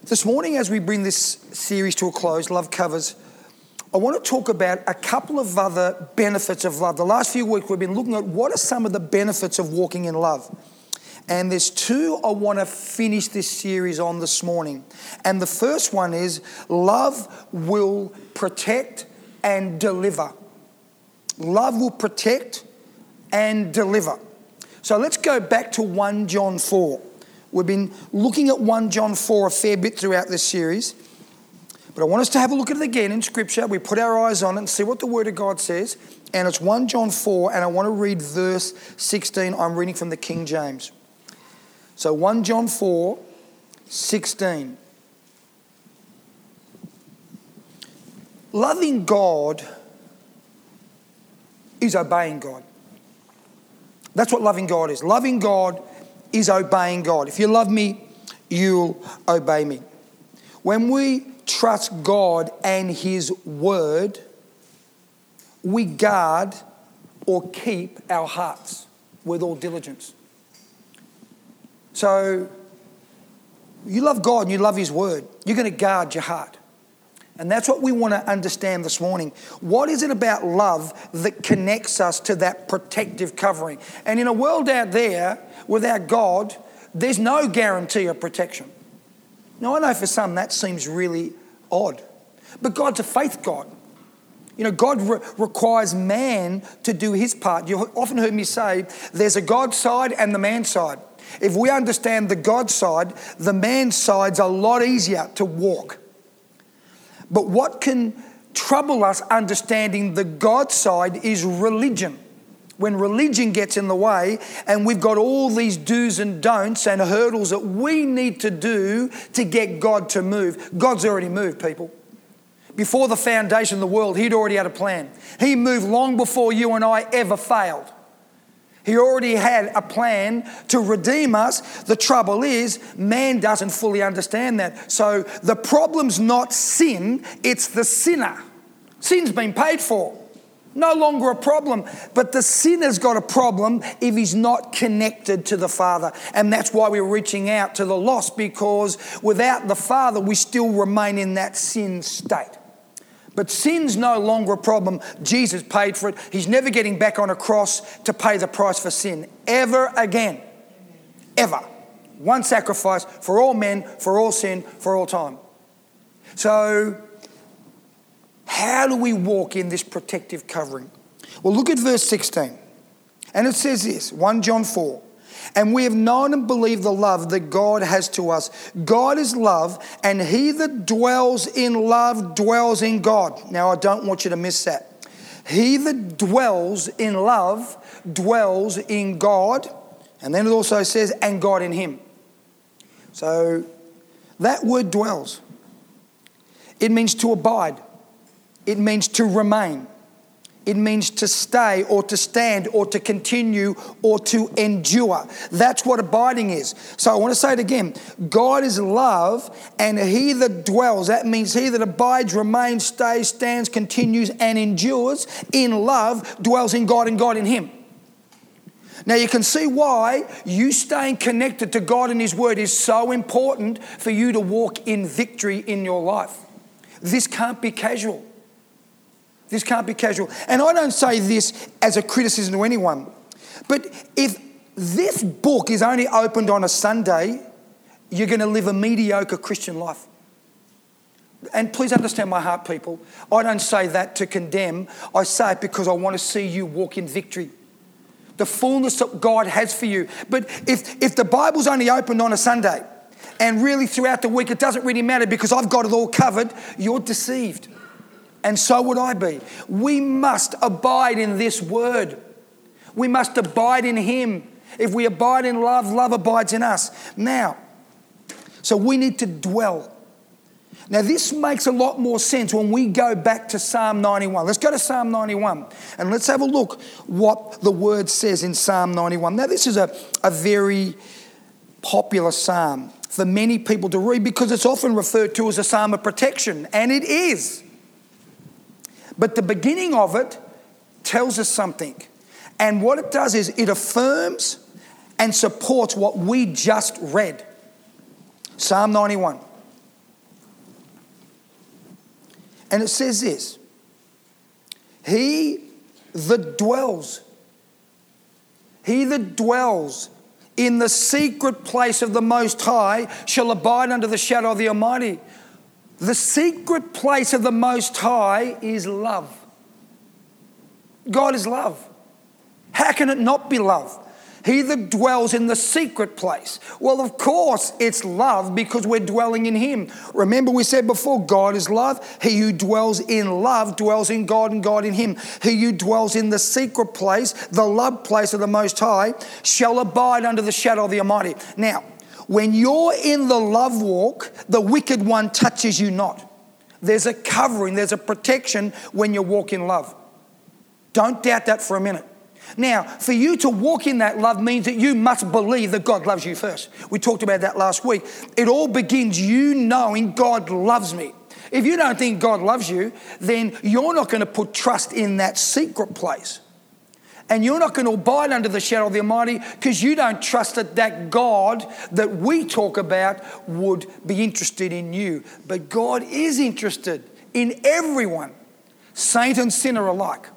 This morning, as we bring this series to a close, Love Covers, I want to talk about a couple of other benefits of love. The last few weeks we've been looking at what are some of the benefits of walking in love. And there's two I want to finish this series on this morning. And the first one is love will protect and deliver. Love will protect and deliver. So let's go back to 1 John 4. We've been looking at 1 John 4 a fair bit throughout this series. But I want us to have a look at it again in Scripture. We put our eyes on it and see what the Word of God says. And it's 1 John 4, and I want to read verse 16. I'm reading from the King James. So 1 John 4, 16. Loving God is obeying God. That's what loving God is. Loving God is obeying God. If you love me, you'll obey me. When we trust God and His Word, we guard or keep our hearts with all diligence. So, you love God and you love His Word, you're going to guard your heart. And that's what we want to understand this morning. What is it about love that connects us to that protective covering? And in a world out there, without God, there's no guarantee of protection. Now, I know for some that seems really odd. But God's a faith God. You know, God requires man to do his part. You've often heard me say, there's a God side and the man side. If we understand the God side, the man side's a lot easier to walk. But what can trouble us understanding the God side is religion. When religion gets in the way and we've got all these do's and don'ts and hurdles that we need to do to get God to move. God's already moved, people. Before the foundation of the world, He'd already had a plan. He moved long before you and I ever failed. He already had a plan to redeem us. The trouble is, man doesn't fully understand that. So the problem's not sin, it's the sinner. Sin's been paid for. No longer a problem. But the sinner's got a problem if he's not connected to the Father. And that's why we're reaching out to the lost, because without the Father, we still remain in that sin state. But sin's no longer a problem. Jesus paid for it. He's never getting back on a cross to pay the price for sin. Ever again. Ever. One sacrifice for all men, for all sin, for all time. So, how do we walk in this protective covering? Well, look at verse 16. And it says this, 1 John 4. And we have known and believed the love that God has to us. God is love, and he that dwells in love dwells in God. Now, I don't want you to miss that. He that dwells in love dwells in God. And then it also says, and God in him. So, that word dwells. It means to abide. It means to remain. It means to stay or to stand or to continue or to endure. That's what abiding is. So I want to say it again. God is love, and he that dwells, that means he that abides, remains, stays, stands, continues and endures in love, dwells in God and God in him. Now you can see why you staying connected to God and his word is so important for you to walk in victory in your life. This can't be casual. This can't be casual. And I don't say this as a criticism to anyone. But if this book is only opened on a Sunday, you're going to live a mediocre Christian life. And please understand my heart, people. I don't say that to condemn. I say it because I want to see you walk in victory. The fullness that God has for you. But if the Bible's only opened on a Sunday and really throughout the week it doesn't really matter because I've got it all covered, you're deceived. And so would I be. We must abide in this word. We must abide in him. If we abide in love, love abides in us. Now, so we need to dwell. Now, this makes a lot more sense when we go back to Psalm 91. Let's go to Psalm 91 and let's have a look what the word says in Psalm 91. Now, this is a very popular psalm for many people to read because it's often referred to as a psalm of protection, and it is. But the beginning of it tells us something. And what it does is it affirms and supports what we just read. Psalm 91. And it says this, he that dwells in the secret place of the Most High shall abide under the shadow of the Almighty. The secret place of the Most High is love. God is love. How can it not be love? He that dwells in the secret place. Well, of course, it's love because we're dwelling in Him. Remember we said before, God is love. He who dwells in love dwells in God and God in him. He who dwells in the secret place, the love place of the Most High, shall abide under the shadow of the Almighty. Now, when you're in the love walk, the wicked one touches you not. There's a covering, there's a protection when you walk in love. Don't doubt that for a minute. Now, for you to walk in that love means that you must believe that God loves you first. We talked about that last week. It all begins you knowing God loves me. If you don't think God loves you, then you're not going to put trust in that secret place. And you're not going to abide under the shadow of the Almighty because you don't trust that God that we talk about would be interested in you. But God is interested in everyone, saint and sinner alike.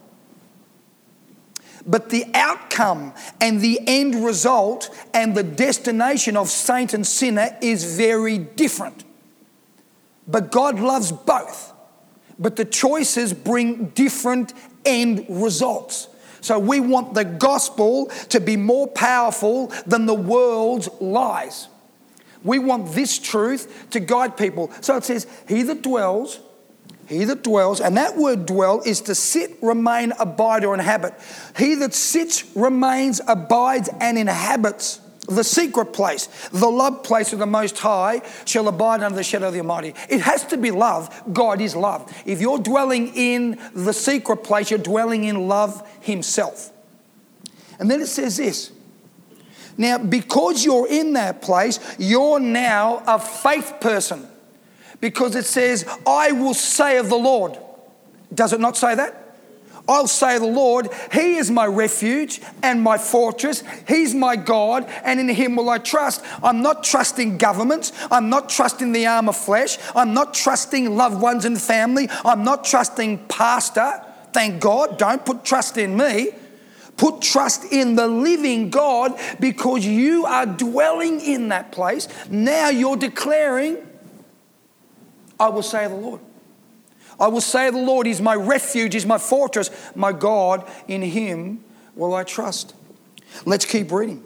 But the outcome and the end result and the destination of saint and sinner is very different. But God loves both. But the choices bring different end results. So we want the gospel to be more powerful than the world's lies. We want this truth to guide people. So it says, he that dwells, and that word dwell is to sit, remain, abide, or inhabit. He that sits, remains, abides, and inhabits the secret place, the love place of the Most High, shall abide under the shadow of the Almighty. It has to be love. God is love. If you're dwelling in the secret place, you're dwelling in love Himself. And then it says this. Now, because you're in that place, you're now a faith person. Because it says, I will say of the Lord. Does it not say that? I'll say of the Lord, He is my refuge and my fortress. He's my God, and in Him will I trust. I'm not trusting governments. I'm not trusting the arm of flesh. I'm not trusting loved ones and family. I'm not trusting pastor. Thank God. Don't put trust in me. Put trust in the living God because you are dwelling in that place. Now you're declaring, I will say of the Lord. I will say of the Lord, He's my refuge, He's my fortress, my God, in Him will I trust. Let's keep reading.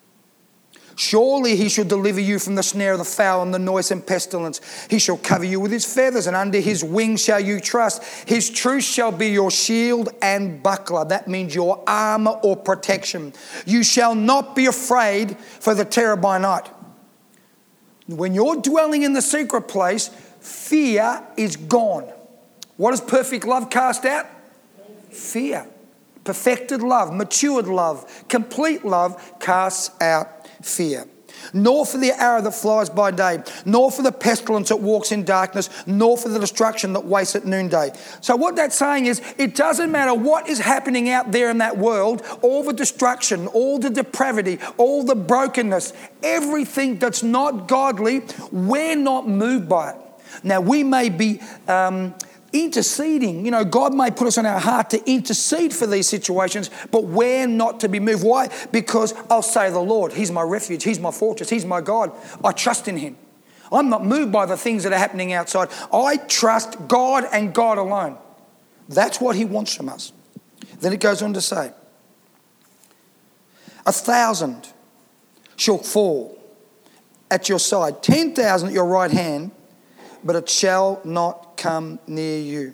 Surely He shall deliver you from the snare of the fowl and the noisome pestilence. He shall cover you with His feathers, and under His wings shall you trust. His truth shall be your shield and buckler. That means your armor or protection. You shall not be afraid for the terror by night. When you're dwelling in the secret place, fear is gone. What does perfect love cast out? Fear. Perfected love, matured love, complete love casts out fear. Nor for the arrow that flies by day, nor for the pestilence that walks in darkness, nor for the destruction that wastes at noonday. So what that's saying is, it doesn't matter what is happening out there in that world, all the destruction, all the depravity, all the brokenness, everything that's not godly, we're not moved by it. Now, we may be interceding. You know, God may put us on our heart to intercede for these situations, but we're not to be moved. Why? Because I'll say the Lord, He's my refuge, He's my fortress, He's my God. I trust in Him. I'm not moved by the things that are happening outside. I trust God and God alone. That's what He wants from us. Then it goes on to say, 1,000 shall fall at your side, 10,000 at your right hand, but it shall not come near you.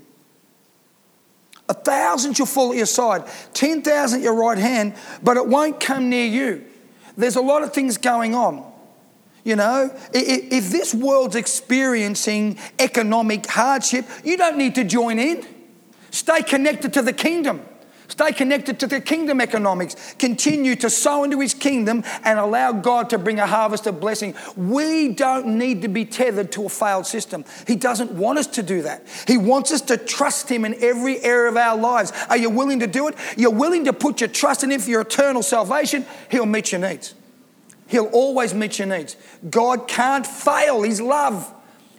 1,000 shall fall at your side, 10,000 at your right hand, but it won't come near you. There's a lot of things going on. You know, if this world's experiencing economic hardship, you don't need to join in. Stay connected to the kingdom. Stay connected to the kingdom economics. Continue to sow into His kingdom and allow God to bring a harvest of blessing. We don't need to be tethered to a failed system. He doesn't want us to do that. He wants us to trust Him in every area of our lives. Are you willing to do it? You're willing to put your trust in Him for your eternal salvation? He'll meet your needs. He'll always meet your needs. God can't fail. He's love.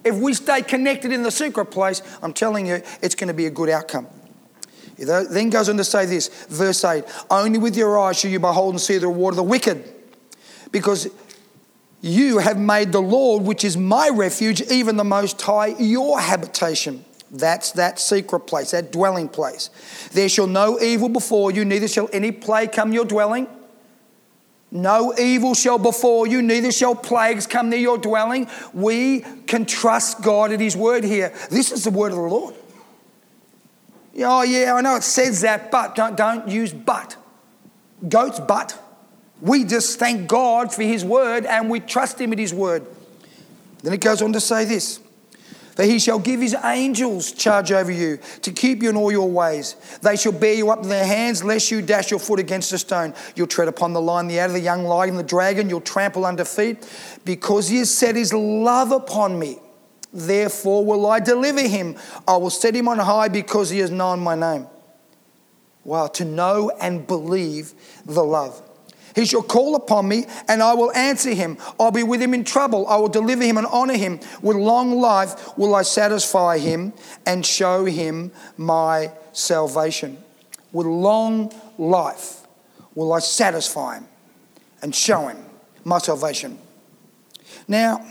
If we stay connected in the secret place, I'm telling you, it's going to be a good outcome. It then goes on to say this, verse 8, only with your eyes shall you behold and see the reward of the wicked, because you have made the Lord, which is my refuge, even the Most High, your habitation. That's that secret place, that dwelling place. There shall no evil befall you, neither shall any plague come your dwelling. No evil shall befall you, neither shall plagues come near your dwelling. We can trust God at His word here. This is the word of the Lord. Oh yeah, I know it says that, but don't use but. Goat's but. We just thank God for His word and we trust Him at His word. Then it goes on to say this. For He shall give His angels charge over you to keep you in all your ways. They shall bear you up in their hands, lest you dash your foot against a stone. You'll tread upon the lion, the adder, the young lion, the dragon. You'll trample under feet. Because He has set His love upon me, therefore will I deliver Him. I will set Him on high because He has known my name. Wow, to know and believe the love. He shall call upon me and I will answer him. I'll be with him in trouble. I will deliver him and honor him. With long life will I satisfy him and show him my salvation. With long life will I satisfy him and show him my salvation. Now,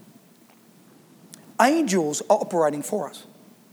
angels are operating for us.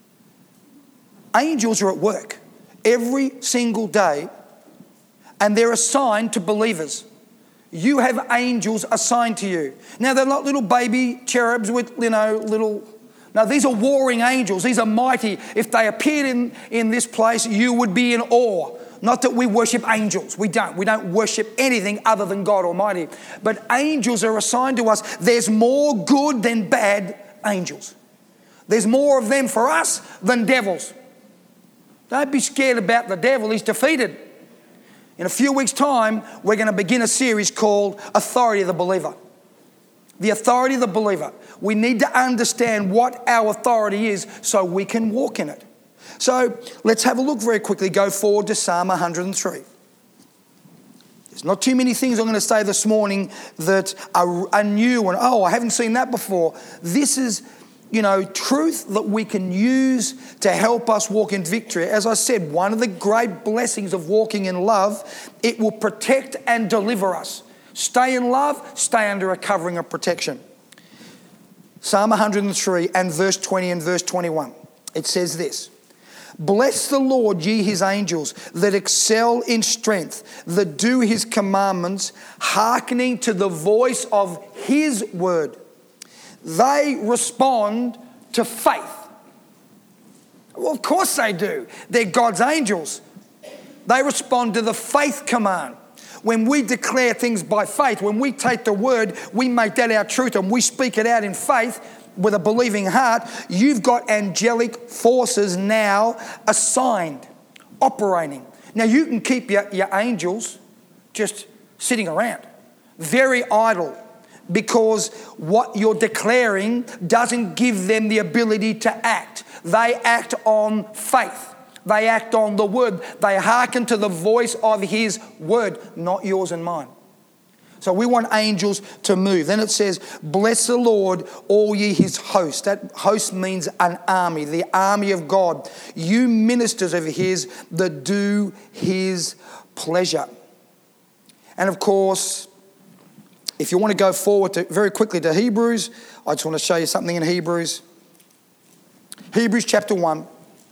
Angels are at work every single day. And they're assigned to believers. You have angels assigned to you. Now, they're not little baby cherubs with, little... No, these are warring angels. These are mighty. If they appeared in this place, you would be in awe. Not that we worship angels. We don't. We don't worship anything other than God Almighty. But angels are assigned to us. There's more good than bad angels. There's more of them for us than devils. Don't be scared about the devil. He's defeated. In a few weeks' time, we're going to begin a series called Authority of the Believer. The authority of the believer. We need to understand what our authority is so we can walk in it. So let's have a look very quickly. Go forward to Psalm 103. There's not too many things I'm going to say this morning that are new and, I haven't seen that before. This is truth that we can use to help us walk in victory. As I said, one of the great blessings of walking in love, it will protect and deliver us. Stay in love, stay under a covering of protection. Psalm 103 and verse 20 and verse 21. It says this, bless the Lord, ye his angels, that excel in strength, that do his commandments, hearkening to the voice of his word. They respond to faith. Well, of course they do. They're God's angels. They respond to the faith command. When we declare things by faith, when we take the word, we make that our truth and we speak it out in faith with a believing heart, you've got angelic forces now assigned, operating. Now you can keep your angels just sitting around, very idle, because what you're declaring doesn't give them the ability to act. They act on faith. They act on the word. They hearken to the voice of his word, not yours and mine. So we want angels to move. Then it says, bless the Lord, all ye his hosts. That host means an army, the army of God. You ministers of his that do his pleasure. And of course, if you want to go forward very quickly to Hebrews, I just want to show you something in Hebrews. Hebrews chapter 1,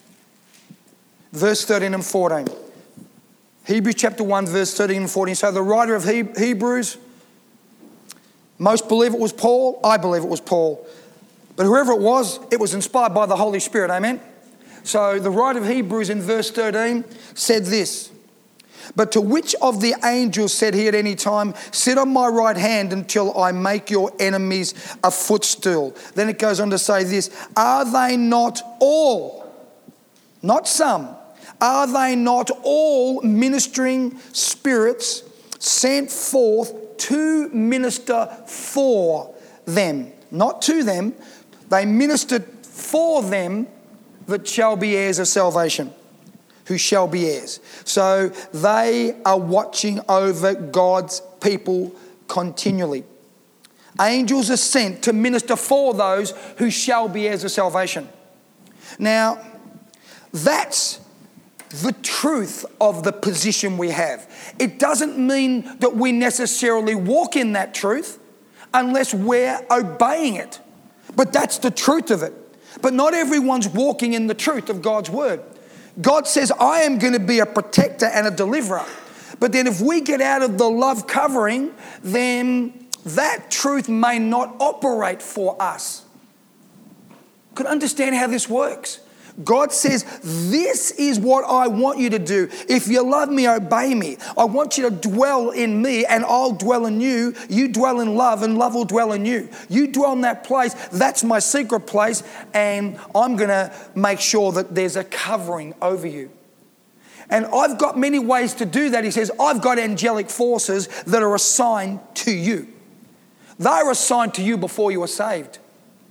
verse 13 and 14. Hebrews chapter 1, verse 13 and 14. So the writer of Hebrews, most believe it was Paul. I believe it was Paul. But whoever it was inspired by the Holy Spirit. Amen? So the writer of Hebrews in verse 13 said this. But to which of the angels said he at any time, sit on my right hand until I make your enemies a footstool? Then it goes on to say this, are they not all, not some, are they not all ministering spirits sent forth to minister for them? Not to them, they ministered for them that shall be heirs of salvation. Who shall be heirs. So they are watching over God's people continually. Angels are sent to minister for those who shall be heirs of salvation. Now, that's the truth of the position we have. It doesn't mean that we necessarily walk in that truth unless we're obeying it. But that's the truth of it. But not everyone's walking in the truth of God's word. God says, I am going to be a protector and a deliverer. But then if we get out of the love covering, then that truth may not operate for us. Could understand how this works. God says, this is what I want you to do. If you love me, obey me. I want you to dwell in me and I'll dwell in you. You dwell in love and love will dwell in you. You dwell in that place. That's my secret place. And I'm going to make sure that there's a covering over you. And I've got many ways to do that. He says, I've got angelic forces that are assigned to you. They were assigned to you before you were saved.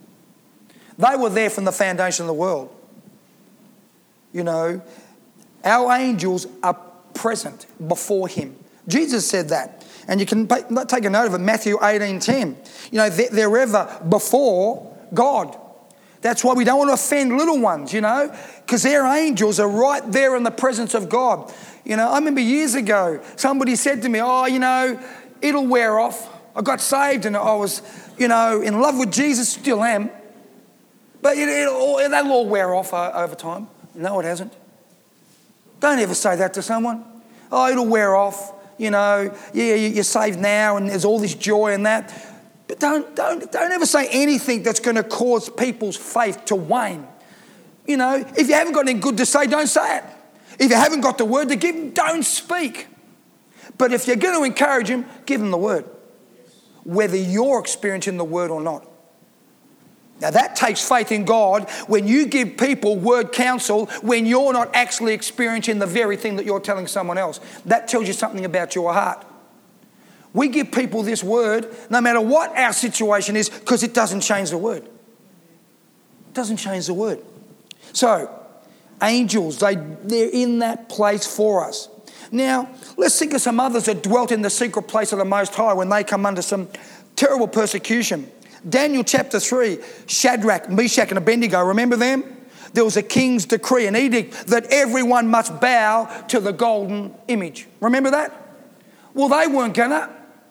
They were there from the foundation of the world. You know, our angels are present before him. Jesus said that. And you can take a note of it, Matthew 18:10. You know, they're ever before God. That's why we don't want to offend little ones, you know, because their angels are right there in the presence of God. You know, I remember years ago, somebody said to me, oh, you know, it'll wear off. I got saved and I was, you know, in love with Jesus, still am. But that'll all wear off over time. No, it hasn't. Don't ever say that to someone. Oh, it'll wear off. You know, yeah, you're saved now and there's all this joy and that. But don't ever say anything that's going to cause people's faith to wane. You know, if you haven't got anything good to say, don't say it. If you haven't got the word to give them, don't speak. But if you're going to encourage them, give them the word. Whether you're experiencing the word or not. Now that takes faith in God when you give people word counsel when you're not actually experiencing the very thing that you're telling someone else. That tells you something about your heart. We give people this word no matter what our situation is because it doesn't change the word. It doesn't change the word. So, angels, they're in that place for us. Now, let's think of some others that dwelt in the secret place of the Most High when they come under some terrible persecution. Daniel chapter 3, Shadrach, Meshach and Abednego, remember them? There was a king's decree, an edict that everyone must bow to the golden image. Remember that? Well, they weren't gonna.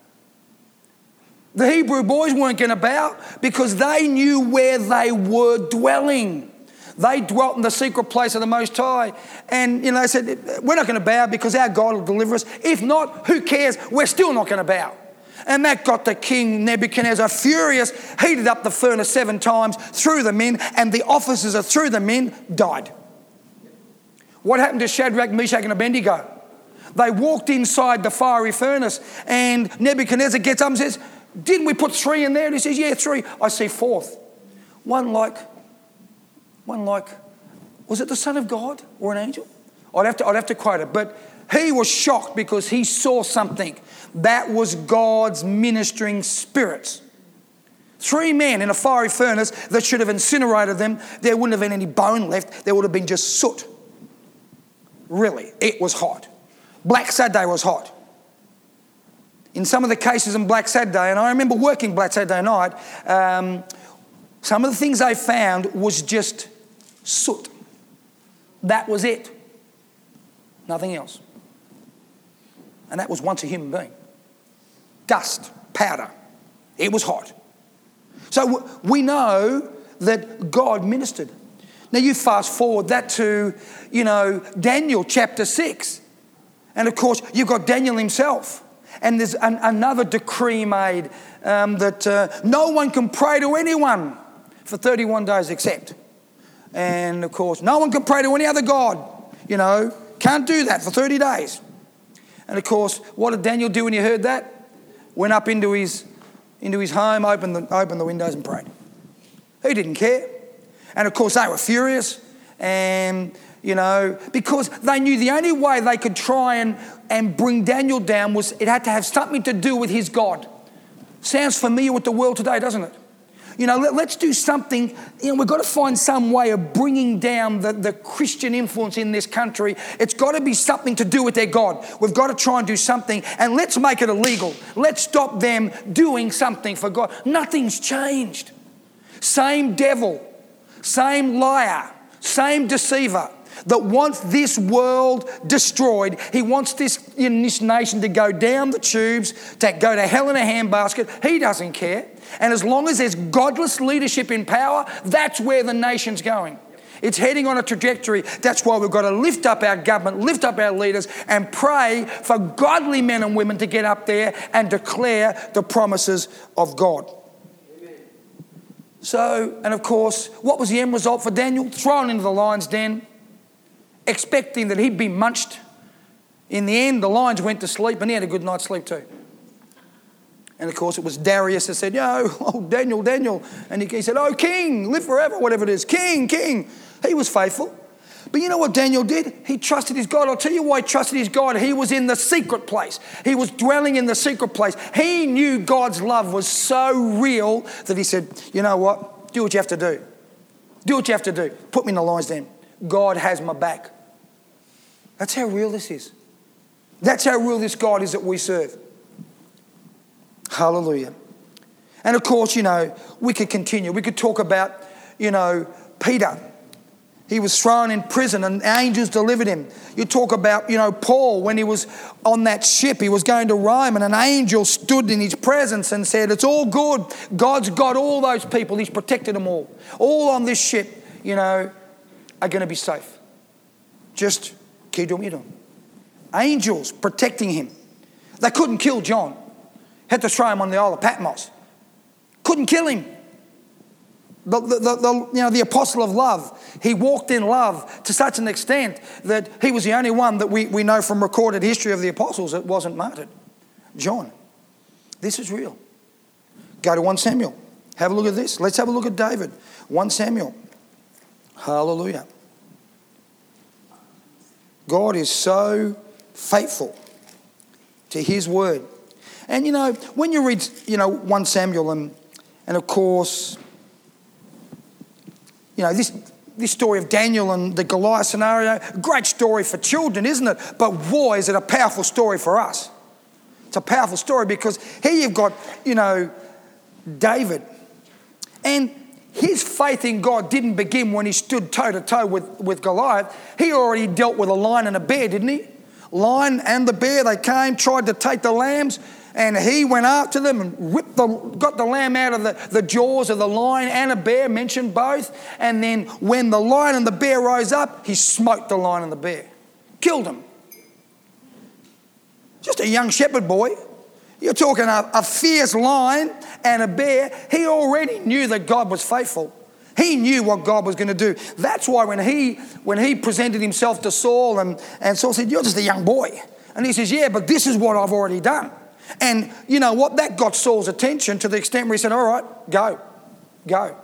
The Hebrew boys weren't gonna bow because they knew where they were dwelling. They dwelt in the secret place of the Most High. And, you know, they said, we're not going to bow because our God will deliver us. If not, who cares? We're still not going to bow. And that got the king Nebuchadnezzar furious, heated up the furnace 7 times, threw them in, and the officers that threw them in died. What happened to Shadrach, Meshach and Abednego? They walked inside the fiery furnace and Nebuchadnezzar gets up and says, didn't we put 3 in there? And he says, yeah, 3. I see 4th. One like, was it the Son of God or an angel? I'd have to quote it. But he was shocked because he saw something. That was God's ministering spirits. 3 men in a fiery furnace that should have incinerated them. There wouldn't have been any bone left. There would have been just soot. Really, it was hot. Black Saturday was hot. In some of the cases in Black Saturday, and I remember working Black Saturday night, some of the things they found was just soot. That was it. Nothing else. And that was once a human being. Dust, powder. It was hot. So we know that God ministered. Now you fast forward that to, Daniel chapter 6. And of course, you've got Daniel himself. And there's another decree made that no one can pray to anyone for 31 days except. And of course, no one can pray to any other God. Can't do that for 30 days. And of course, what did Daniel do when he heard that? Went up into his home, opened the windows and prayed. He didn't care. And of course, they were furious. And, because they knew the only way they could try and bring Daniel down was it had to have something to do with his God. Sounds familiar with the world today, doesn't it? Let's do something. We've got to find some way of bringing down the Christian influence in this country. It's got to be something to do with their God. We've got to try and do something, and let's make it illegal. Let's stop them doing something for God. Nothing's changed. Same devil, same liar, same deceiver that wants this world destroyed. He wants this nation to go down the tubes, to go to hell in a handbasket. He doesn't care. And as long as there's godless leadership in power, that's where the nation's going. It's heading on a trajectory. That's why we've got to lift up our government, lift up our leaders, and pray for godly men and women to get up there and declare the promises of God. So, and of course, what was the end result for Daniel? Thrown into the lion's den, expecting that he'd be munched. In the end, the lions went to sleep, and he had a good night's sleep too. And of course, it was Darius that said, Daniel. And he said, oh, king, live forever, whatever it is. King. He was faithful. But you know what Daniel did? He trusted his God. I'll tell you why he trusted his God. He was in the secret place. He was dwelling in the secret place. He knew God's love was so real that he said, you know what? Do what you have to do. Do what you have to do. Put me in the lion's den. God has my back. That's how real this is. That's how real this God is that we serve. Hallelujah. And of course, we could continue. We could talk about, Peter. He was thrown in prison and angels delivered him. You talk about, Paul, when he was on that ship, he was going to Rome, and an angel stood in his presence and said, it's all good. God's got all those people. He's protected them all. All on this ship, are going to be safe. Just keep doing what you're doing. Angels protecting him. They couldn't kill John. Had to throw him on the Isle of Patmos. Couldn't kill him. The apostle of love. He walked in love to such an extent that he was the only one that we know from recorded history of the apostles that wasn't martyred. John. This is real. Go to 1 Samuel. Have a look at this. Let's have a look at David. 1 Samuel. Hallelujah. God is so faithful to his word. And when you read 1 Samuel and of course this story of Daniel and the Goliath scenario, great story for children, isn't it? But boy, is it a powerful story for us. It's a powerful story because here you've got David, and his faith in God didn't begin when he stood toe to toe with Goliath. He already dealt with a lion and a bear, didn't he? Lion and the bear, they came, tried to take the lambs, and he went after them and got the lamb out of the jaws of the lion and a bear, mentioned both. And then when the lion and the bear rose up, he smote the lion and the bear. Killed them. Just a young shepherd boy. You're talking a fierce lion and a bear. He already knew that God was faithful. He knew what God was going to do. That's why when he presented himself to Saul and Saul said, you're just a young boy. And he says, yeah, but this is what I've already done. And you know what? That got Saul's attention to the extent where he said, all right, go.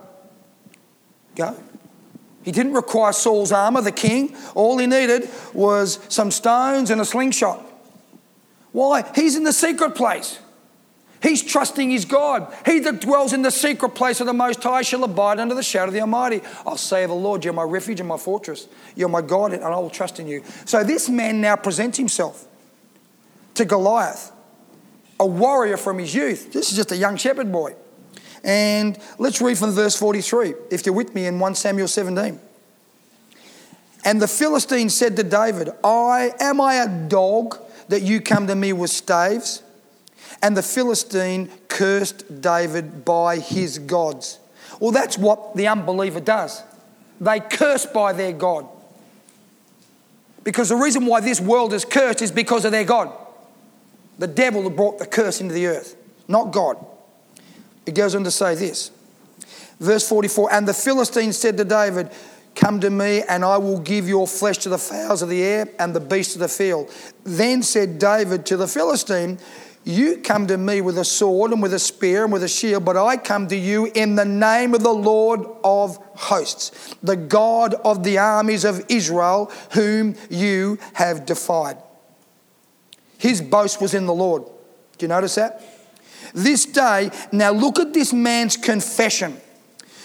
He didn't require Saul's armor, the king. All he needed was some stones and a slingshot. Why? He's in the secret place. He's trusting his God. He that dwells in the secret place of the Most High shall abide under the shadow of the Almighty. I'll say of the Lord, you're my refuge and my fortress. You're my God, and I will trust in you. So this man now presents himself to Goliath, a warrior from his youth. This is just a young shepherd boy. And let's read from verse 43, if you're with me in 1 Samuel 17. And the Philistine said to David, am I a dog that you come to me with staves? And the Philistine cursed David by his gods. Well, that's what the unbeliever does. They curse by their God. Because the reason why this world is cursed is because of their God. The devil brought the curse into the earth, not God. It goes on to say this. Verse 44, and the Philistine said to David, come to me and I will give your flesh to the fowls of the air and the beasts of the field. Then said David to the Philistine, you come to me with a sword and with a spear and with a shield, but I come to you in the name of the Lord of hosts, the God of the armies of Israel, whom you have defied. His boast was in the Lord. Do you notice that? This day, now look at this man's confession.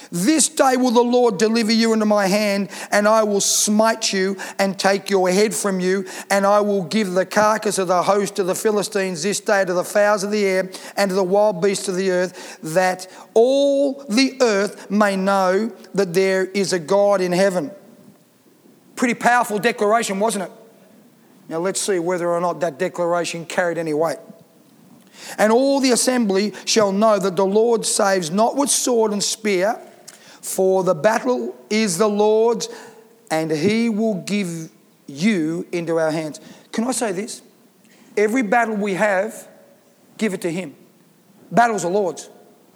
This day will the Lord deliver you into my hand, and I will smite you and take your head from you, and I will give the carcass of the host of the Philistines this day to the fowls of the air and to the wild beasts of the earth, that all the earth may know that there is a God in heaven. Pretty powerful declaration, wasn't it? Now let's see whether or not that declaration carried any weight. And all the assembly shall know that the Lord saves not with sword and spear, for the battle is the Lord's, and he will give you into our hands. Can I say this? Every battle we have, give it to him. Battle's the Lord's.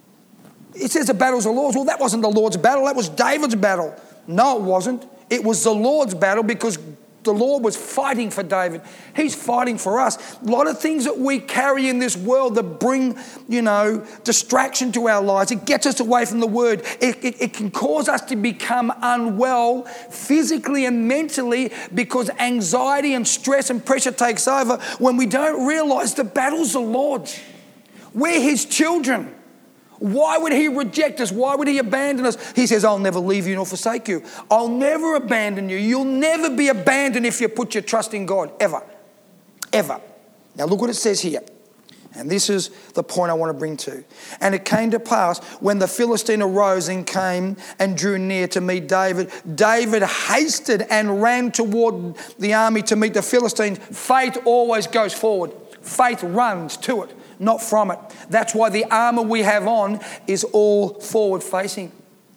It says the battle's the Lord's. Well, that wasn't the Lord's battle. That was David's battle. No, it wasn't. It was the Lord's battle because the Lord was fighting for David. He's fighting for us. A lot of things that we carry in this world that bring, distraction to our lives. It gets us away from the Word. It can cause us to become unwell physically and mentally because anxiety and stress and pressure takes over when we don't realise the battle's the Lord's. We're his children. Why would he reject us? Why would he abandon us? He says, I'll never leave you nor forsake you. I'll never abandon you. You'll never be abandoned if you put your trust in God, ever. Ever. Now look what it says here. And this is the point I want to bring to. And it came to pass when the Philistine arose and came and drew near to meet David, David hasted and ran toward the army to meet the Philistines. Faith always goes forward. Faith runs to it, not from it. That's why the armour we have on is all forward facing.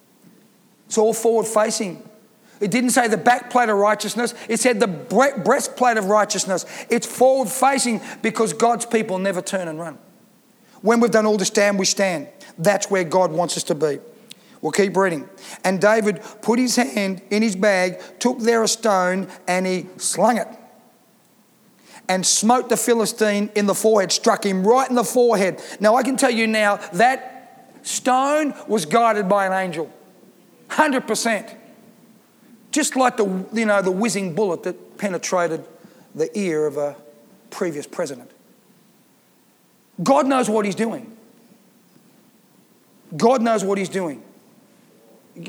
It's all forward facing. It didn't say the backplate of righteousness. It said the breastplate of righteousness. It's forward facing because God's people never turn and run. When we've done all to stand, we stand. That's where God wants us to be. We'll keep reading. And David put his hand in his bag, took there a stone, and he slung it, and smote the Philistine in the forehead, struck him right in the forehead. Now I can tell you now, that stone was guided by an angel. 100%. Just like the whizzing bullet that penetrated the ear of a previous president. God knows what he's doing. God knows what he's doing. We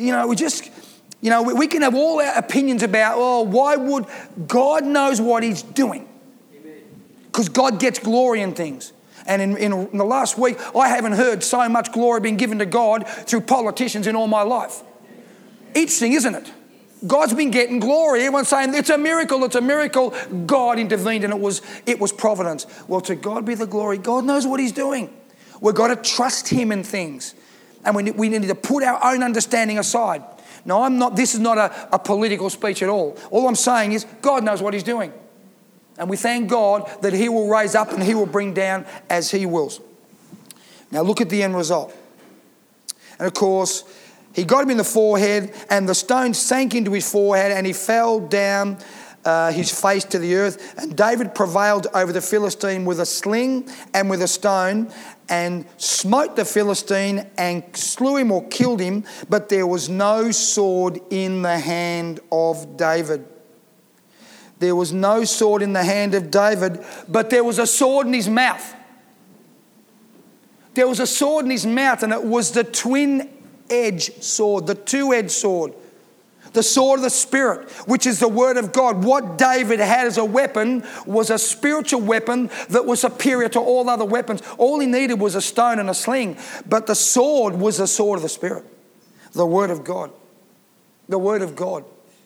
can have all our opinions about, why would... God knows what he's doing. Because God gets glory in things. And in the last week, I haven't heard so much glory being given to God through politicians in all my life. Interesting, isn't it? God's been getting glory. Everyone's saying, it's a miracle, it's a miracle. God intervened and it was providence. Well, to God be the glory. God knows what he's doing. We've got to trust him in things. And we need to put our own understanding aside. Now, this is not a political speech at all. All I'm saying is God knows what he's doing. And we thank God that he will raise up and he will bring down as he wills. Now look at the end result. And of course, he got him in the forehead and the stone sank into his forehead and he fell down his face to the earth. And David prevailed over the Philistine with a sling and with a stone and smote the Philistine and slew him or killed him. But there was no sword in the hand of David. There was no sword in the hand of David, but there was a sword in his mouth. There was a sword in his mouth, and it was the twin-edged sword, the two-edged sword, the sword of the Spirit, which is the word of God. What David had as a weapon was a spiritual weapon that was superior to all other weapons. All he needed was a stone and a sling, but the sword was the sword of the Spirit, the word of God, the word of God.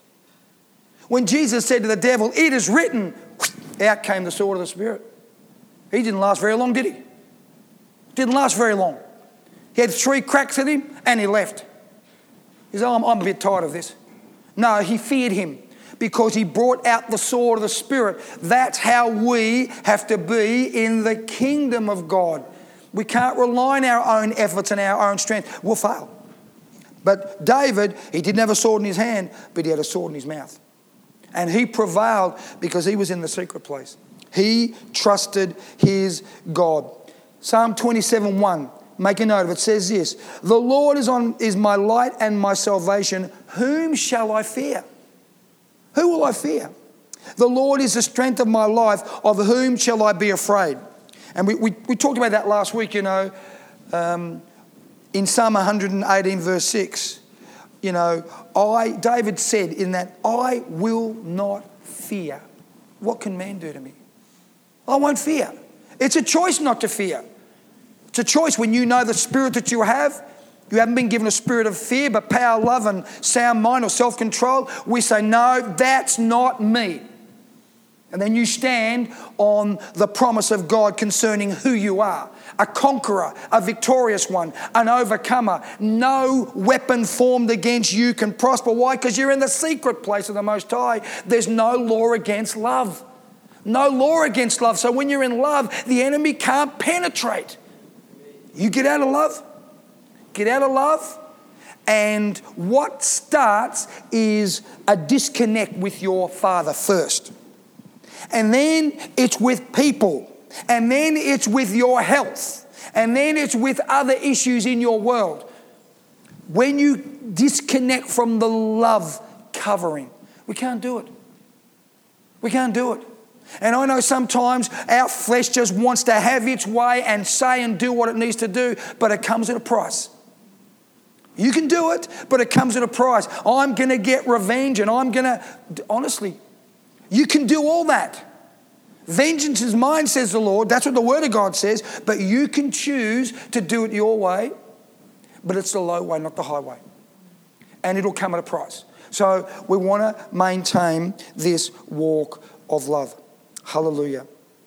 When Jesus said to the devil, it is written, out came the sword of the Spirit. He didn't last very long, did he? Didn't last very long. He had 3 cracks at him and he left. He said, I'm a bit tired of this. No, he feared him because he brought out the sword of the Spirit. That's how we have to be in the kingdom of God. We can't rely on our own efforts and our own strength. We'll fail. But David, he didn't have a sword in his hand, but he had a sword in his mouth. And he prevailed because he was in the secret place. He trusted his God. Psalm 27:1, make a note of it, says this: the Lord is my light and my salvation. Whom shall I fear? Who will I fear? The Lord is the strength of my life. Of whom shall I be afraid? And we talked about that last week, In Psalm 118 verse 6, David said in that, I will not fear. What can man do to me? I won't fear. It's a choice not to fear. It's a choice when you know the spirit that you have. You haven't been given a spirit of fear, but power, love, and sound mind or self-control. We say, no, that's not me. And then you stand on the promise of God concerning who you are. A conqueror, a victorious one, an overcomer. No weapon formed against you can prosper. Why? Because you're in the secret place of the Most High. There's no law against love. No law against love. So when you're in love, the enemy can't penetrate. You get out of love. Get out of love. And what starts is a disconnect with your Father first. And then it's with people. And then it's with your health. And then it's with other issues in your world. When you disconnect from the love covering, we can't do it. We can't do it. And I know sometimes our flesh just wants to have its way and say and do what it needs to do, but it comes at a price. You can do it, but it comes at a price. I'm going to get revenge and I'm going to... Honestly, you can do all that. Vengeance is mine, says the Lord. That's what the Word of God says. But you can choose to do it your way, but it's the low way, not the high way. And it'll come at a price. So we want to maintain this walk of love. Hallelujah.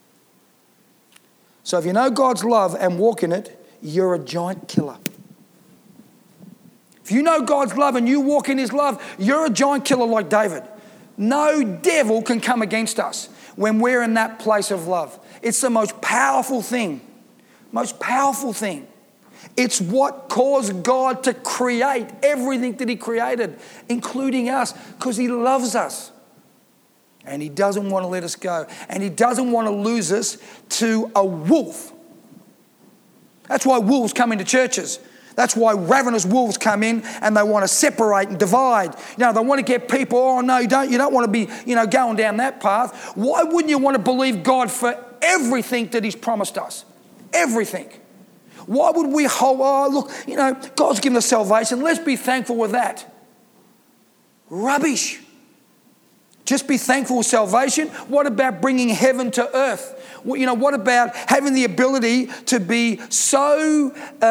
So if you know God's love and walk in it, you're a giant killer. If you know God's love and you walk in His love, you're a giant killer like David. No devil can come against us when we're in that place of love. It's the most powerful thing. Most powerful thing. It's what caused God to create everything that He created, including us, because He loves us. And He doesn't want to let us go. And He doesn't want to lose us to a wolf. That's why wolves come into churches. That's why ravenous wolves come in and they want to separate and divide. They want to get people, oh no, you don't want to be, going down that path. Why wouldn't you want to believe God for everything that He's promised us? Everything. Why would we hold, God's given us salvation. Let's be thankful with that. Rubbish. Just be thankful for salvation. What about bringing heaven to earth? What about having the ability to be so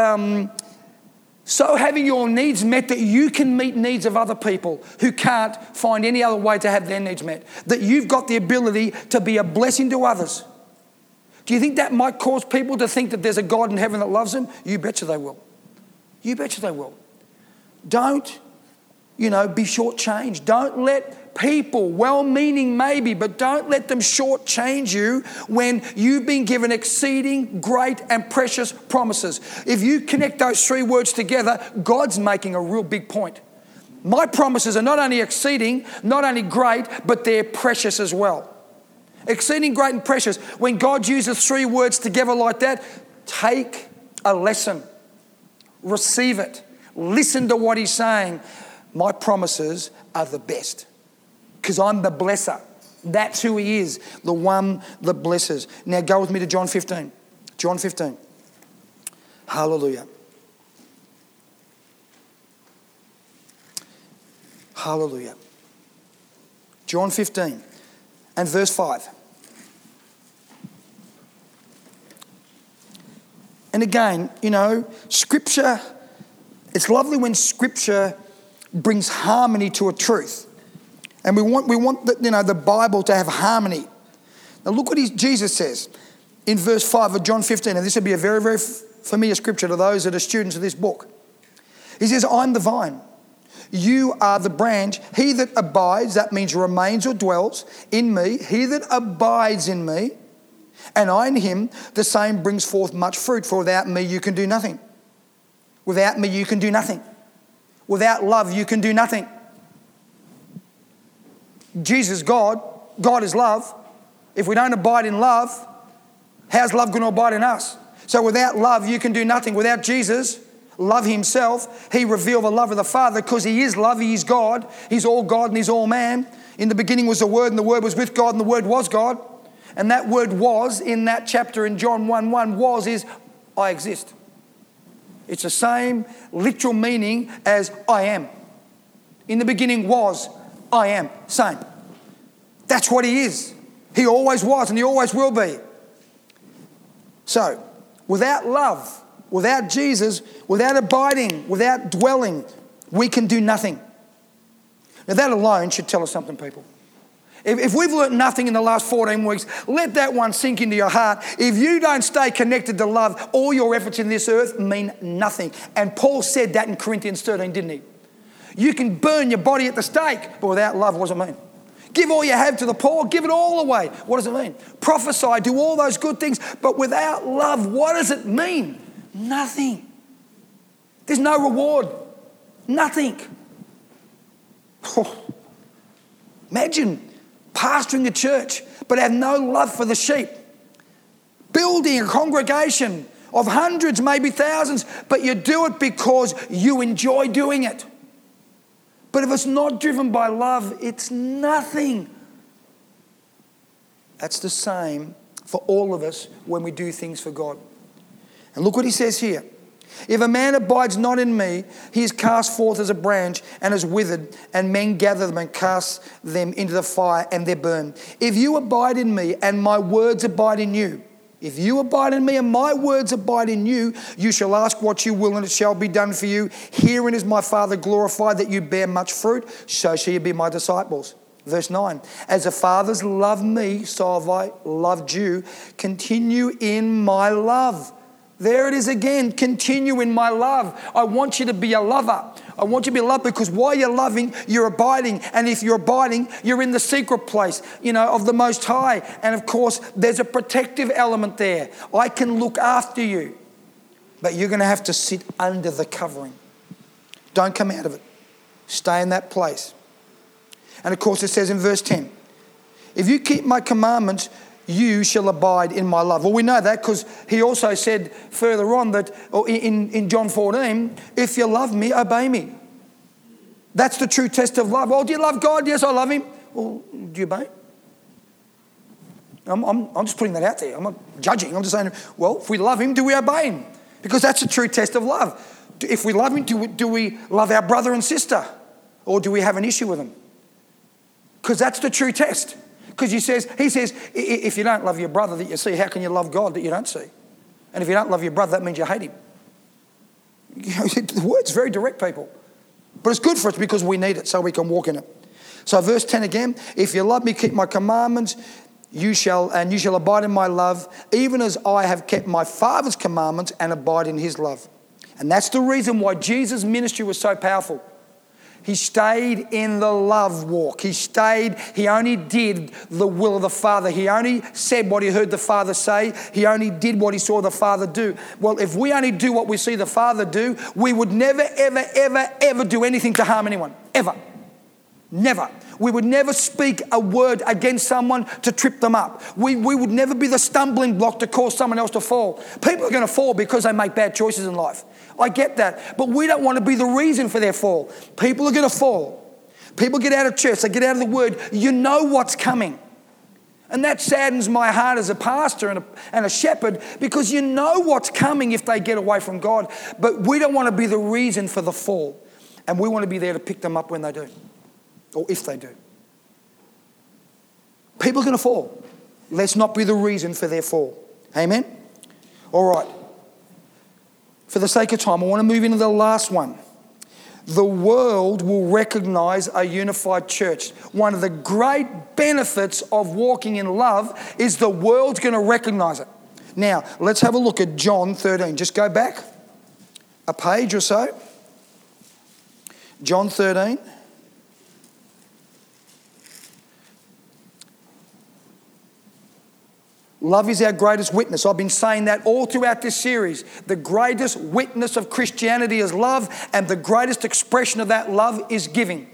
having your needs met that you can meet needs of other people who can't find any other way to have their needs met? That you've got the ability to be a blessing to others. Do you think that might cause people to think that there's a God in heaven that loves them? You betcha they will. You betcha they will. Don't, be shortchanged. Don't let people, well-meaning maybe, but don't let them shortchange you when you've been given exceeding great and precious promises. If you connect those three words together, God's making a real big point. My promises are not only exceeding, not only great, but they're precious as well. Exceeding great and precious. When God uses three words together like that, take a lesson. Receive it. Listen to what He's saying. My promises are the best. Because I'm the blesser. That's who He is, the one that blesses. Now go with me to John 15. John 15. Hallelujah. Hallelujah. John 15 and verse 5. And again, Scripture, it's lovely when Scripture brings harmony to a truth. And we want the Bible to have harmony. Now look what Jesus says in verse 5 of John 15. And this will be a very, very familiar scripture to those that are students of this book. He says, I'm the vine. You are the branch. He that abides, that means remains or dwells, in me. He that abides in me, and I in him, the same brings forth much fruit. For without me you can do nothing. Without me you can do nothing. Without love you can do nothing. Jesus, God is love. If we don't abide in love, how's love going to abide in us? So without love, you can do nothing. Without Jesus, love Himself, He revealed the love of the Father because He is love, He is God. He's all God and He's all man. In the beginning was the Word and the Word was with God and the Word was God. And that word was in that chapter in John 1:1 is I exist. It's the same literal meaning as I am. In the beginning was, I am. Same. That's what he is. He always was and he always will be. So, without love, without Jesus, without abiding, without dwelling, we can do nothing. Now that alone should tell us something, people. If we've learnt nothing in the last 14 weeks, let that one sink into your heart. If you don't stay connected to love, all your efforts in this earth mean nothing. And Paul said that in Corinthians 13, didn't he? You can burn your body at the stake, but without love, what does it mean? Give all you have to the poor, give it all away. What does it mean? Prophesy, do all those good things, but without love, what does it mean? Nothing. There's no reward. Nothing. Oh, imagine pastoring a church but have no love for the sheep. Building a congregation of hundreds, maybe thousands, but you do it because you enjoy doing it. But if it's not driven by love, it's nothing. That's the same for all of us when we do things for God. And look what he says here. If a man abides not in me, he is cast forth as a branch and is withered, and men gather them and cast them into the fire, and they're burned. If you abide in me and my words abide in you, if you abide in me and my words abide in you, you shall ask what you will and it shall be done for you. Herein is my Father glorified, that you bear much fruit, so shall you be my disciples. Verse 9, as the Father's loved me, so have I loved you. Continue in my love. There it is again, continue in my love. I want you to be a lover. I want you to be a lover because while you're loving, you're abiding. And if you're abiding, you're in the secret place, of the Most High. And of course, there's a protective element there. I can look after you, but you're going to have to sit under the covering. Don't come out of it. Stay in that place. And of course, it says in verse 10, if you keep my commandments, you shall abide in my love. Well, we know that because he also said further on that in John 14, if you love me, obey me. That's the true test of love. Well, do you love God? Yes, I love him. Well, do you obey? I'm just putting that out there. I'm not judging. I'm just saying, well, if we love him, do we obey him? Because that's the true test of love. If we love him, do we love our brother and sister? Or do we have an issue with them? Because that's the true test. Because he says, if you don't love your brother that you see, how can you love God that you don't see? And if you don't love your brother, that means you hate him. The word's very direct, people. But it's good for us because we need it so we can walk in it. So verse 10 again, if you love me, keep my commandments, you shall abide in my love, even as I have kept my Father's commandments and abide in his love. And that's the reason why Jesus' ministry was so powerful. He stayed in the love walk. He only did the will of the Father. He only said what he heard the Father say. He only did what he saw the Father do. Well, if we only do what we see the Father do, we would never, ever, ever, ever do anything to harm anyone. Ever. Never. We would never speak a word against someone to trip them up. We would never be the stumbling block to cause someone else to fall. People are going to fall because they make bad choices in life. I get that. But we don't want to be the reason for their fall. People are going to fall. People get out of church. They get out of the word. You know what's coming. And that saddens my heart as a pastor and a shepherd because you know what's coming if they get away from God. But we don't want to be the reason for the fall. And we want to be there to pick them up when they do. Or if they do. People are going to fall. Let's not be the reason for their fall. Amen? All right. For the sake of time, I want to move into the last one. The world will recognize a unified church. One of the great benefits of walking in love is the world's going to recognize it. Now, let's have a look at John 13. Just go back a page or so. John 13. Love is our greatest witness. I've been saying that all throughout this series. The greatest witness of Christianity is love, and the greatest expression of that love is giving.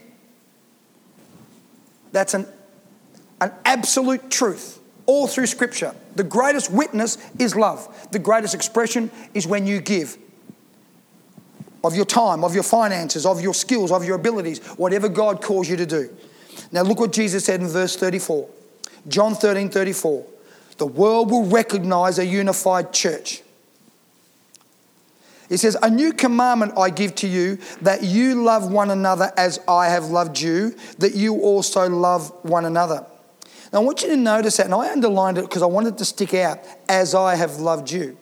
That's an absolute truth all through Scripture. The greatest witness is love. The greatest expression is when you give. Of your time, of your finances, of your skills, of your abilities, whatever God calls you to do. Now look what Jesus said in verse 34. John 13:34. The world will recognize a unified church It says, a new commandment I give to you, that you love one another as I have loved you, that you also love one another. Now I want you to notice that, and I underlined it because I wanted it to stick out, as I have loved you.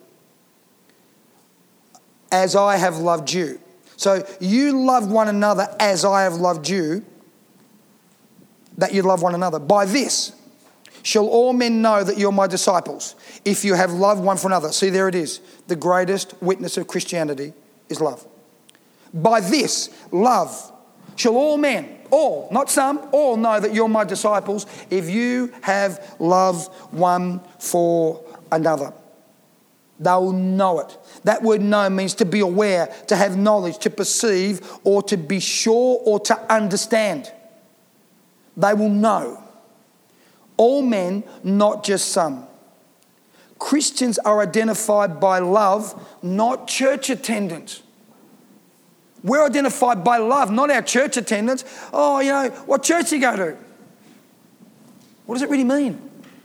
As I have loved you. So you love one another as I have loved you, that you love one another. By this shall all men know that you're my disciples, if you have loved one for another. See, there it is. The greatest witness of Christianity is love. By this, love, shall all men, all, not some, all know that you're my disciples, if you have love one for another. They'll know it. That word know means to be aware, to have knowledge, to perceive, or to be sure, or to understand. They will know. All men, not just some. Christians are identified by love, not church attendance. We're identified by love, not our church attendance. Oh, you know, what church do you go to? What does it really mean?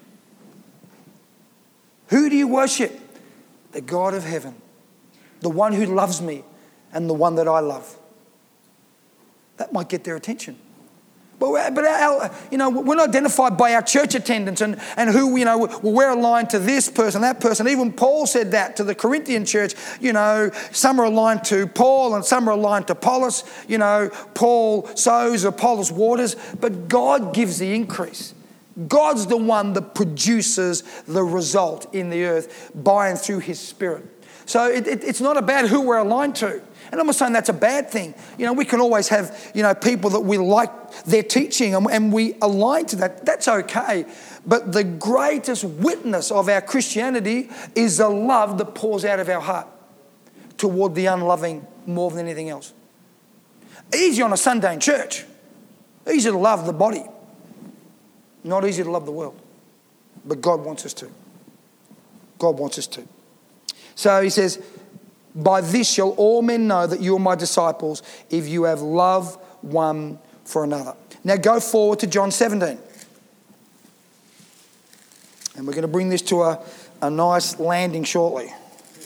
Who do you worship? The God of heaven, the one who loves me and the one that I love. That might get their attention. But we're not identified by our church attendance and who, we're aligned to this person, that person. Even Paul said that to the Corinthian church. Some are aligned to Paul and some are aligned to Apollos. Paul sows, Apollos waters, but God gives the increase. God's the one that produces the result in the earth by and through his Spirit. So it's not about who we're aligned to. And I'm not saying that's a bad thing. We can always have, people that we like their teaching and we align to that. That's okay. But the greatest witness of our Christianity is the love that pours out of our heart toward the unloving more than anything else. Easy on a Sunday in church. Easy to love the body. Not easy to love the world. But God wants us to. God wants us to. So he says, by this shall all men know that you are my disciples, if you have love one for another. Now go forward to John 17. And we're going to bring this to a nice landing shortly.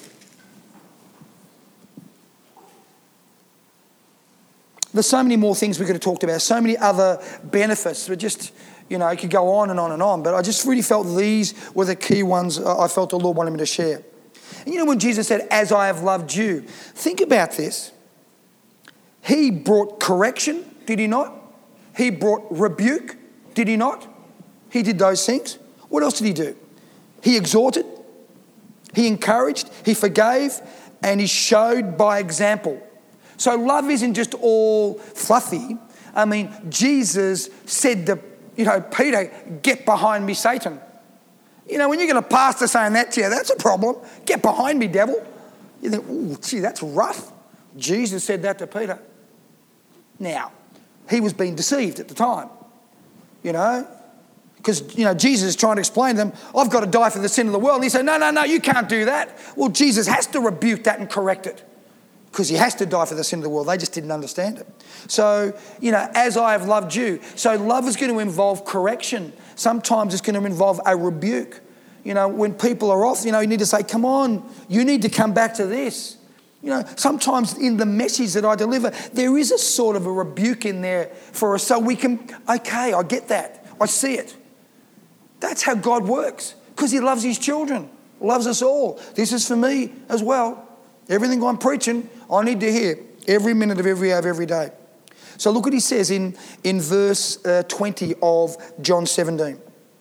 There's so many more things we could have talked about, so many other benefits. But just, it could go on and on and on. But I just really felt these were the key ones I felt the Lord wanted me to share. And when Jesus said, as I have loved you, think about this. He brought correction, did he not? He brought rebuke, did he not? He did those things. What else did he do? He exhorted, he encouraged, he forgave, and he showed by example. So love isn't just all fluffy. I mean, Jesus said to, Peter, get behind me, Satan. When you're going to pastor saying that to you, that's a problem. Get behind me, devil. You think, oh, gee, that's rough. Jesus said that to Peter. Now, he was being deceived at the time, because, Jesus is trying to explain to them, I've got to die for the sin of the world. And he said, no, you can't do that. Well, Jesus has to rebuke that and correct it because he has to die for the sin of the world. They just didn't understand it. So, as I have loved you. So love is going to involve correction. Sometimes it's going to involve a rebuke. When people are off, you need to say, come on, you need to come back to this. Sometimes in the message that I deliver, there is a sort of a rebuke in there for us so we can, okay, I get that. I see it. That's how God works because he loves his children, loves us all. This is for me as well. Everything I'm preaching, I need to hear every minute of every hour of every day. So look what he says in verse 20 of John 17.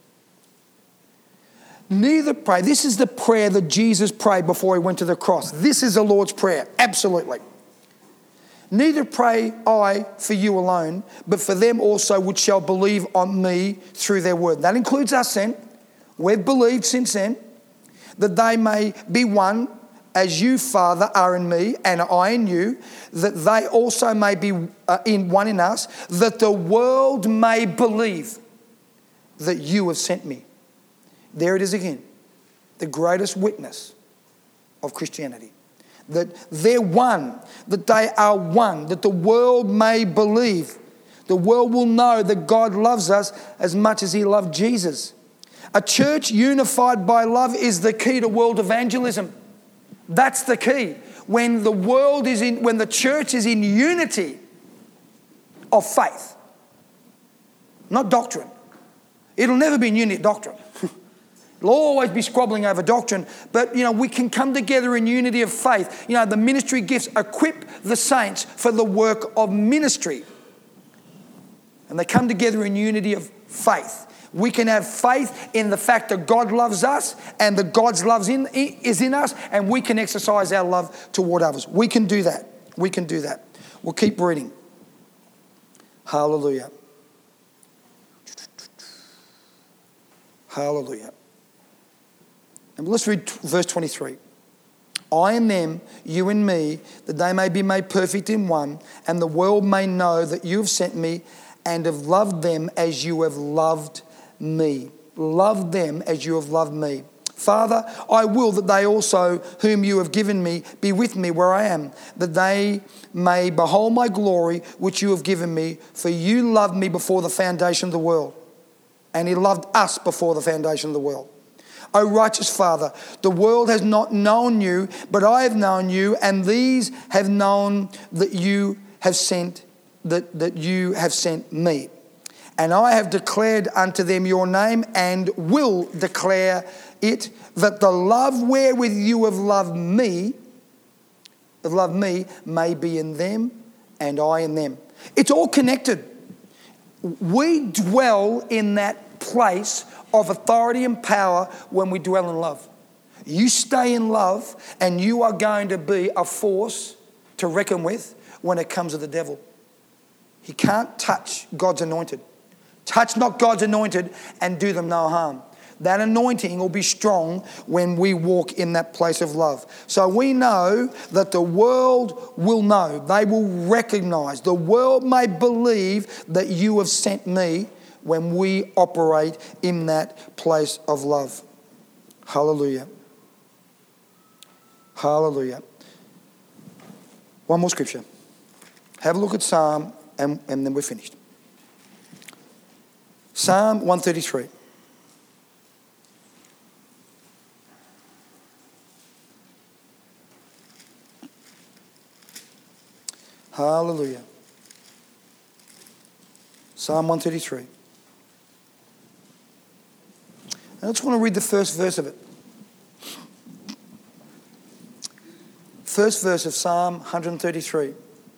Neither pray. This is the prayer that Jesus prayed before he went to the cross. This is the Lord's Prayer, absolutely. Neither pray I for you alone, but for them also which shall believe on me through their word. That includes us then. We've believed since then, that they may be one, as you, Father, are in me and I in you, that they also may be in one in us, that the world may believe that you have sent me. There it is again, the greatest witness of Christianity. That they're one, that they are one, that the world may believe. The world will know that God loves us as much as he loved Jesus. A church unified by love is the key to world evangelism. That's the key. when the church is in unity of faith, not doctrine. It'll never be in unity doctrine. It'll always be squabbling over doctrine, but we can come together in unity of faith. The ministry gifts equip the saints for the work of ministry. And they come together in unity of faith. We can have faith in the fact that God loves us and that God's love is in us, and we can exercise our love toward others. We can do that. We can do that. We'll keep reading. Hallelujah. Hallelujah. And let's read verse 23. I and them, you and me, that they may be made perfect in one, and the world may know that you have sent me and have loved them as you have loved me. Love them as you have loved me. Father, I will that they also, whom you have given me, be with me where I am, that they may behold my glory which you have given me, for you loved me before the foundation of the world. And he loved us before the foundation of the world. O righteous Father, the world has not known you, but I have known you, and these have known that you have sent me. And I have declared unto them your name, and will declare it, that the love wherewith you have loved me may be in them, and I in them. It's all connected. We dwell in that place of authority and power when we dwell in love. You stay in love, and you are going to be a force to reckon with when it comes to the devil. He can't touch God's anointed. Touch not God's anointed and do them no harm. That anointing will be strong when we walk in that place of love. So we know that the world will know. They will recognize. The world may believe that you have sent me when we operate in that place of love. Hallelujah. Hallelujah. One more scripture. Have a look at Psalm and then we're finished. Psalm 133. Hallelujah. Psalm 133. I just want to read the first verse of it. First verse of Psalm 133.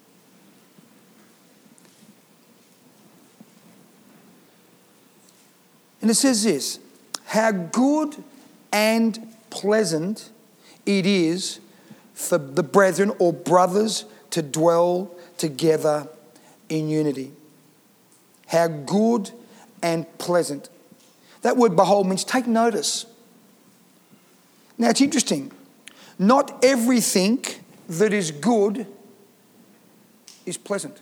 And it says this: how good and pleasant it is for the brethren or brothers to dwell together in unity. How good and pleasant. That word behold means take notice. Now it's interesting. Not everything that is good is pleasant.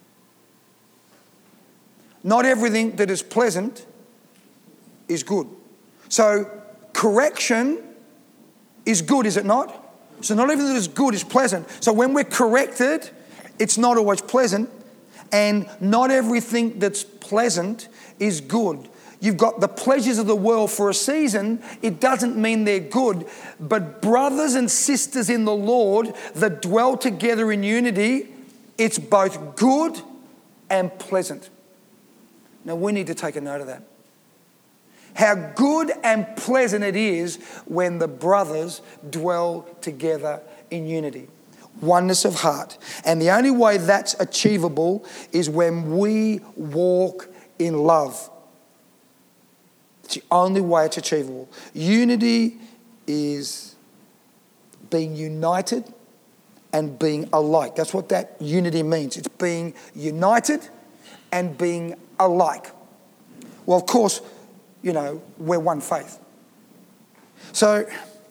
Not everything that is pleasant is good. So correction is good, is it not? So not everything that is good is pleasant. So when we're corrected, it's not always pleasant. And not everything that's pleasant is good. You've got the pleasures of the world for a season. It doesn't mean they're good. But brothers and sisters in the Lord that dwell together in unity, it's both good and pleasant. Now we need to take a note of that. How good and pleasant it is when the brothers dwell together in unity. Oneness of heart. And the only way that's achievable is when we walk in love. It's the only way it's achievable. Unity is being united and being alike. That's what that unity means. It's being united and being alike. Well, of course, we're one faith. So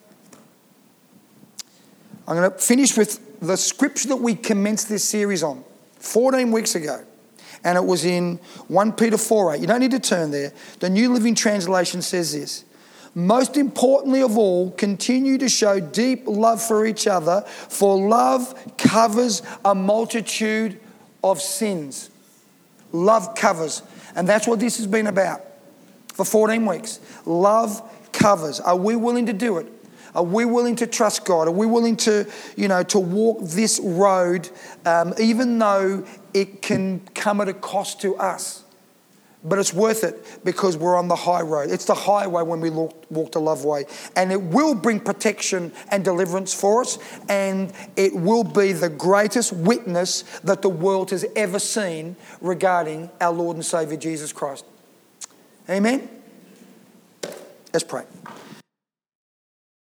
I'm going to finish with the scripture that we commenced this series on 14 weeks ago. And it was in 1 Peter 4:8. You don't need to turn there. The New Living Translation says this: most importantly of all, continue to show deep love for each other, for love covers a multitude of sins. Love covers. And that's what this has been about for 14 weeks. Love covers. Are we willing to do it? Are we willing to trust God? Are we willing to, to walk this road, even though it can come at a cost to us? But it's worth it because we're on the high road. It's the highway when we walk the love way. And it will bring protection and deliverance for us. And it will be the greatest witness that the world has ever seen regarding our Lord and Saviour Jesus Christ. Amen? Let's pray.